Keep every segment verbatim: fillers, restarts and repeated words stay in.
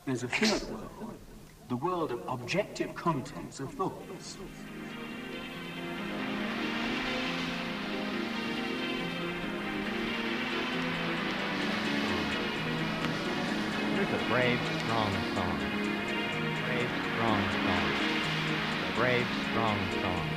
There's a third world, the world of objective contents of thoughts. Here's a brave, strong song. Brave, strong song. A brave, strong song.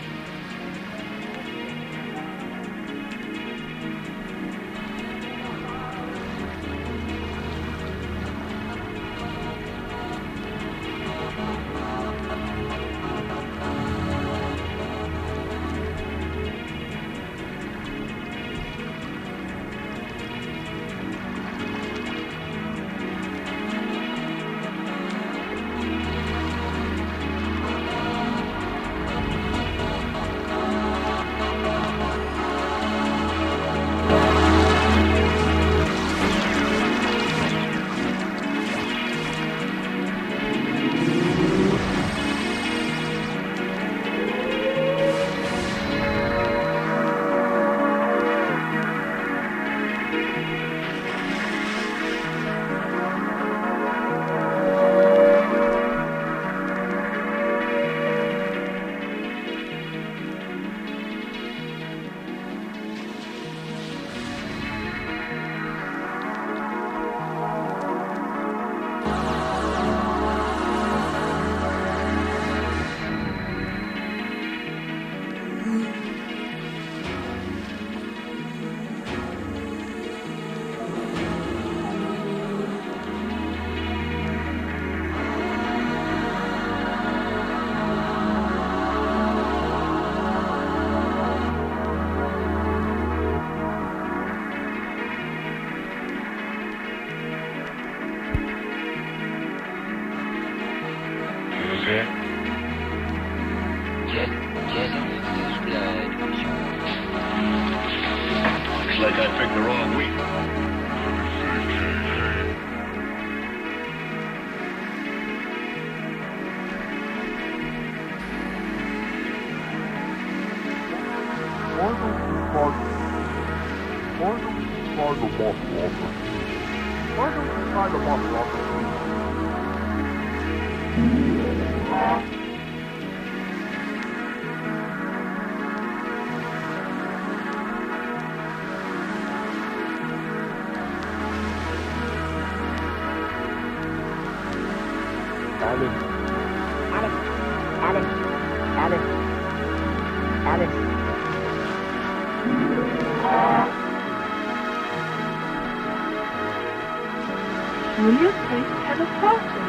Julia plays have a problem.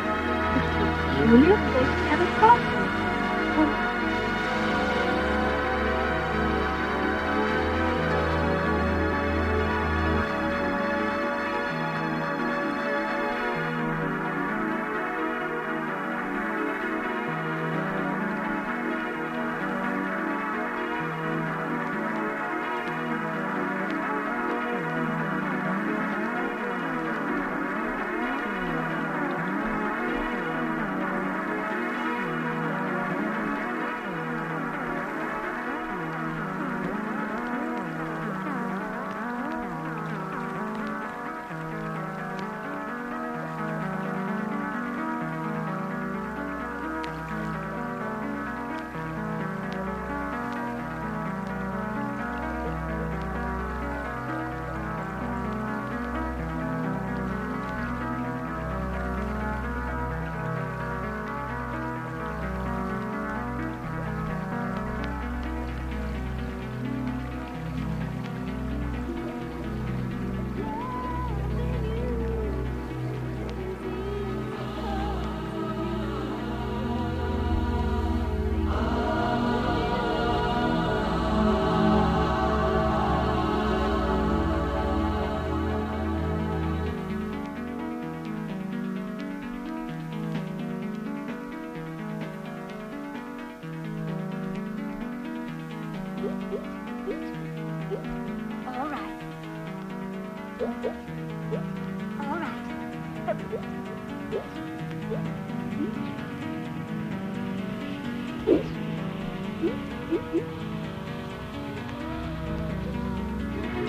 Julia plays have a problem.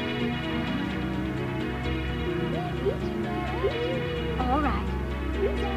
All right.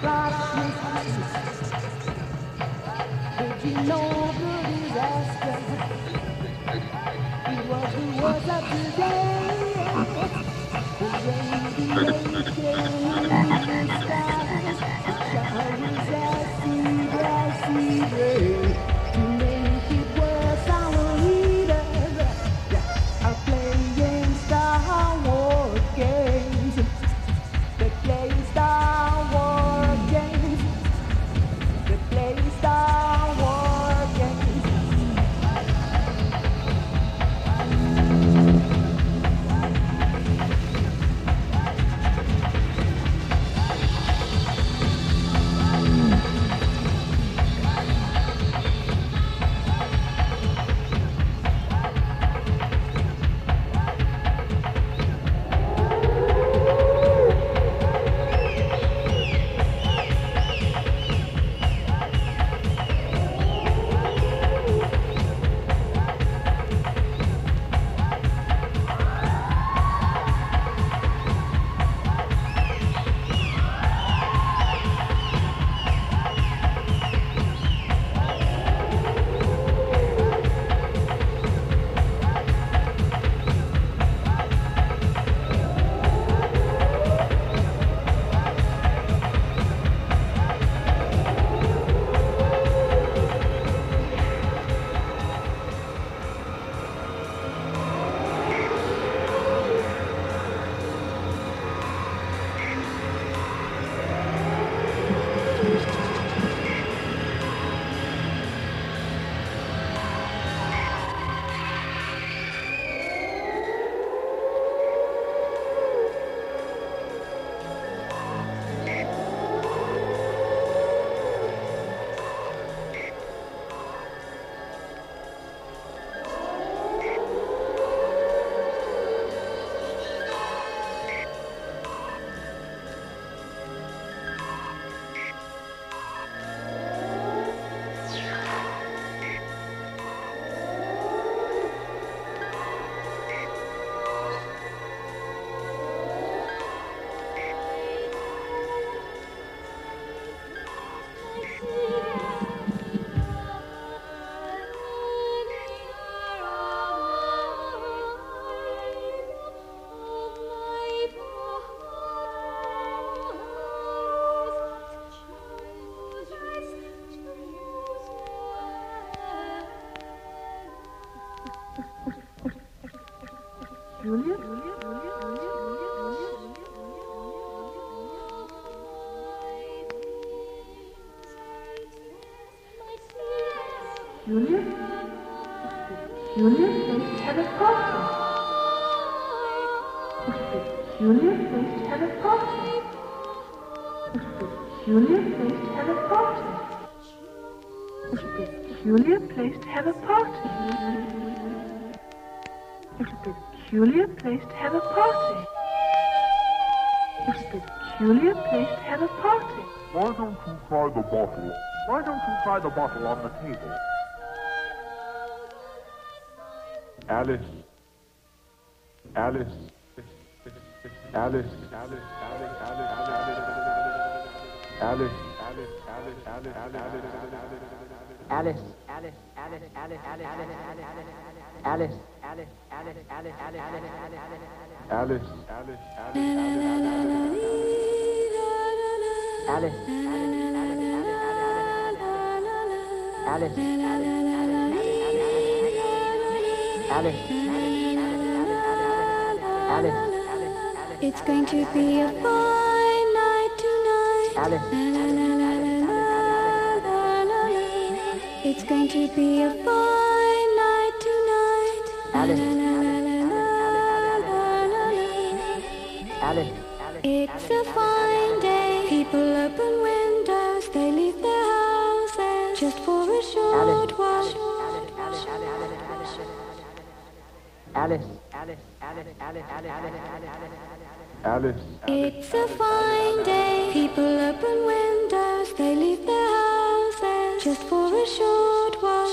Julia? Julia? Julia, let's have a party. Julia, let's have a party. Julia, let's have a party. Julia, please have a party. Julia, please have a party. Julia, please have a party. Why don't you try the bottle? Why don't you try the bottle on the table? Alice. Alice. Alice. Alice. Alice. Alice. Alice. Alice. Alice. Alice, Alice, Alice, Alice, Alice, Alice, Alice, Alice, Alice, Alice, Alice, Alice, Alice, Alice, Alice, It's going to be a fine night tonight. Alice. It's going to be a fine night tonight. Alice. Alice. It's a fine day. People open windows. They leave their houses just for a short while. Alice. Alice. Alice. Alice. Alice. It's a fine day. People open windows. They leave their houses just for a short while.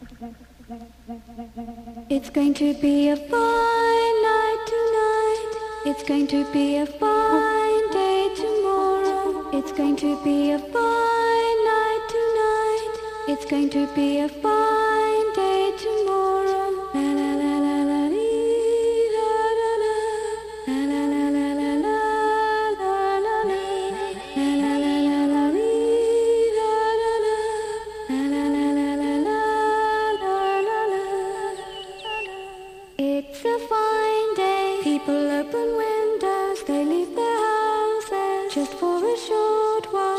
It's going to be a fine night tonight. It's going to be a fine day tomorrow. It's going to be a fine night tonight. It's going to be a fine day tomorrow. La la la la la dee, la la la. La la la la la la la la la. La la la la la dee, la la la. La la la la la la la la la. It's a fine day. People open windows, they leave their houses just for a short while.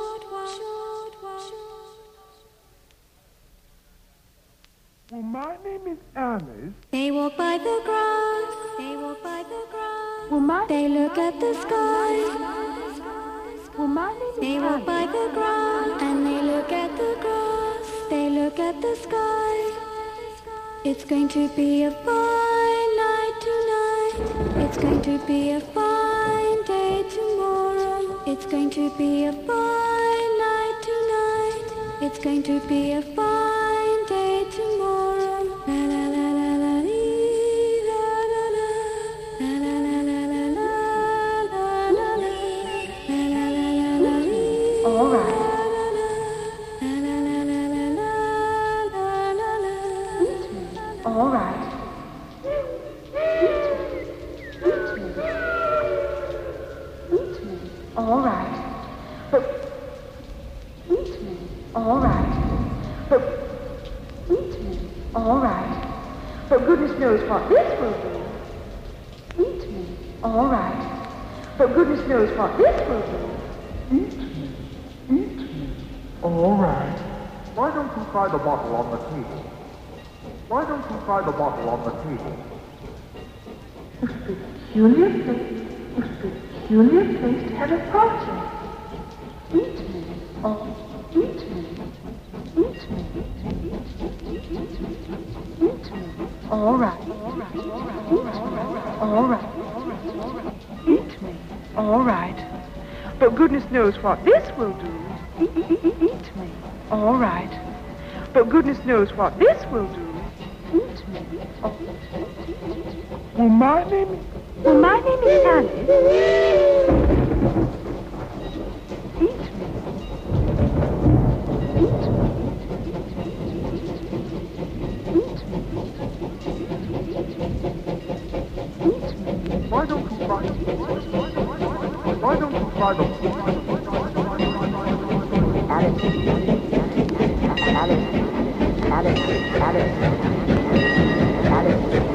Well, my name is Alice. They walk by the grass, they walk by the grass. Well, my They look at the sky. well, my name is They walk by the grass and they look at the grass. They look at the sky. It's going to be a fine night tonight. It's going to be a fine day tomorrow. It's going to be a fine night tonight. It's going to be a fine day tomorrow. La la la la la dee, la la la. La la la la la la la la la. La la la la la dee, All right. la la la. La la la la la la la la la. All right. Eat me. All right. But eat me. All right. But eat me. All right. But goodness knows what this will do. Eat me. All right. But goodness knows what this will do. Eat me. Eat me. All right. Why don't you try the bottle on the table? Why don't you try the bottle on the table? Peculiar place. Peculiar place to have a party. Eat me. Oh, eat me. Eat me. Eat me. All right. All right. All right. All right. All right. Eat me. All right. But goodness knows what this will do. Eat me. All right. But goodness knows what this will do. Eat me. Oh. Well, my name is... Well, my name is Alice. Eat me. Eat me. Eat me. Eat me. Why don't you try... Why don't you try the... Alice. Alice. Alice. Alice. Alice.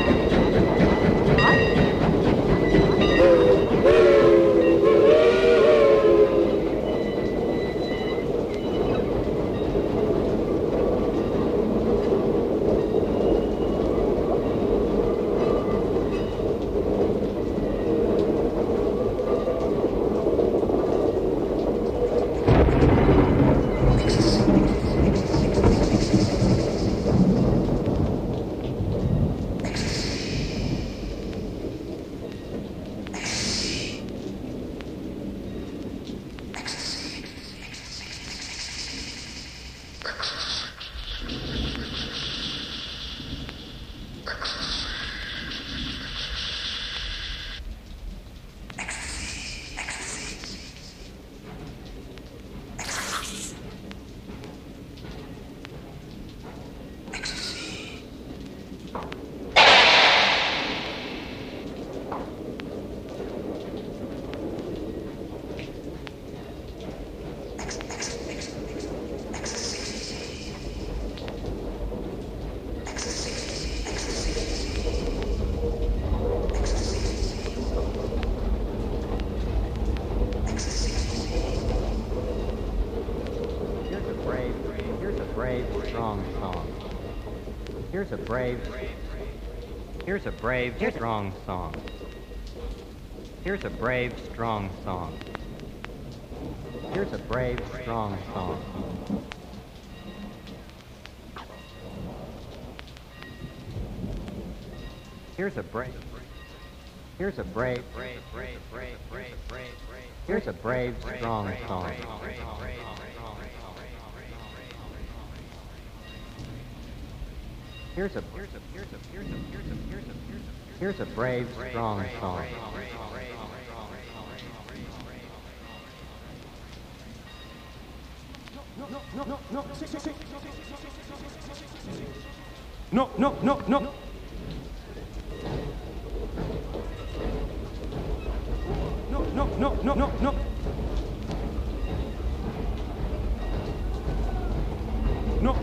Here's a brave, here's a brave, strong song. Here's a brave, strong song. Here's a brave, strong song. Here's a brave, here's a brave, here's a brave, strong song. Here's a here's a here's a here's a here's a here's a here's a Here's a brave, strong song. No, no, no, no, sí, sí, sí. No, no, no, no. No, no, no, no, no, no. No.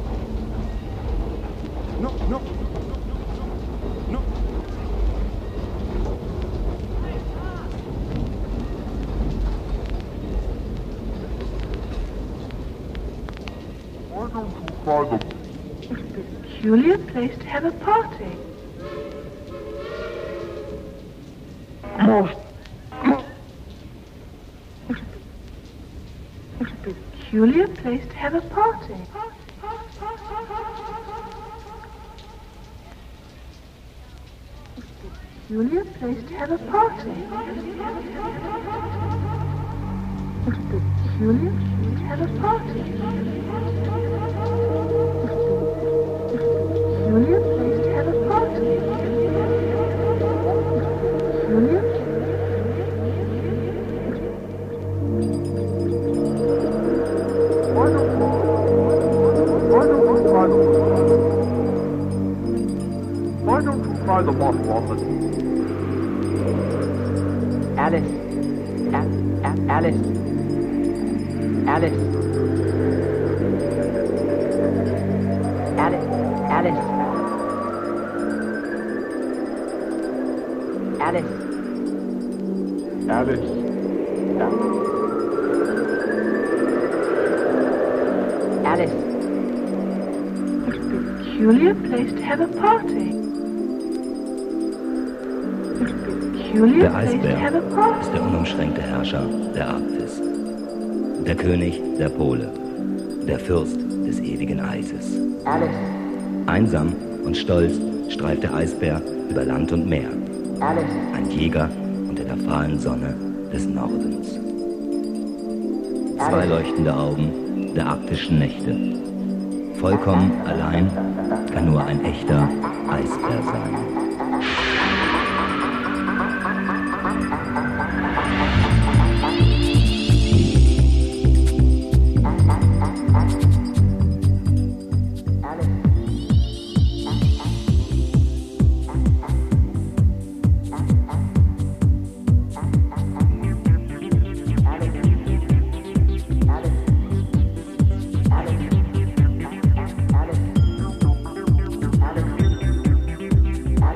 No, no. No. Why don't you try the... What a peculiar place to have a party. Most... What a peculiar place to have a party. Peculiar place to have a party. What a peculiar place to have a party. Peculiar place to have a party. Peculiar. Why don't you... Why don't you try the... Why don't you try the bottle on the... Alice. A- A- Alice. Alice. Alice. Alice. Alice. Alice. Alice. What a peculiar place to have a party. What a peculiar Der place to Eisbär have a party. ist der unumschränkte Herrscher der Arktis. Der König der Pole. Der Fürst des ewigen Eises. Alice. Einsam und stolz streift der Eisbär über Land und Meer. Alice. Ein Jäger unter der fahlen Sonne des Nordens. Zwei leuchtende Augen der arktischen Nächte. Vollkommen allein kann nur ein echter Eisbär sein. Alice.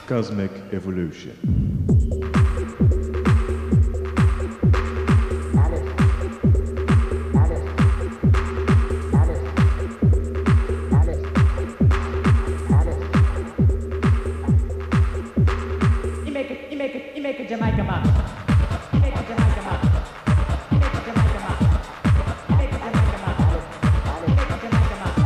Cosmic Evolution. Jamaica man. You make a Jamaica man. You make a Jamaica man. You make a Jamaica man. You make a Jamaica man.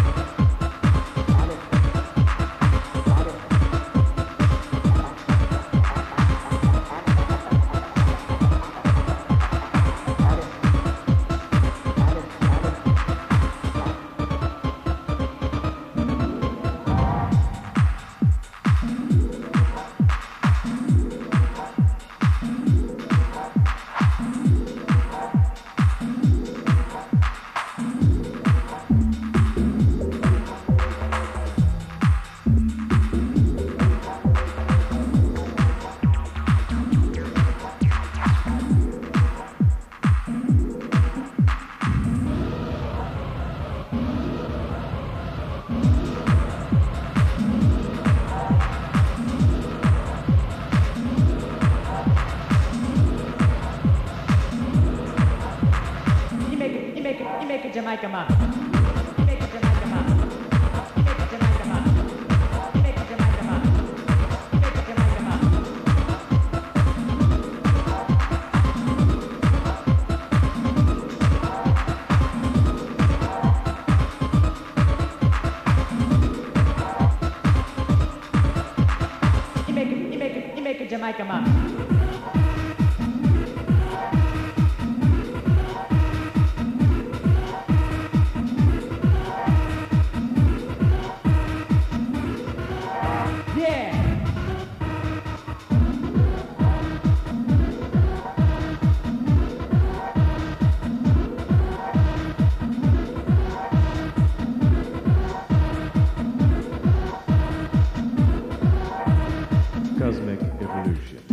Jamaica man. You make a Jamaica man. You make a Jamaica man. You make a Jamaica man. You make a Jamaica man. You make a, you make a, you make a Jamaica man. Cosmic Evolution.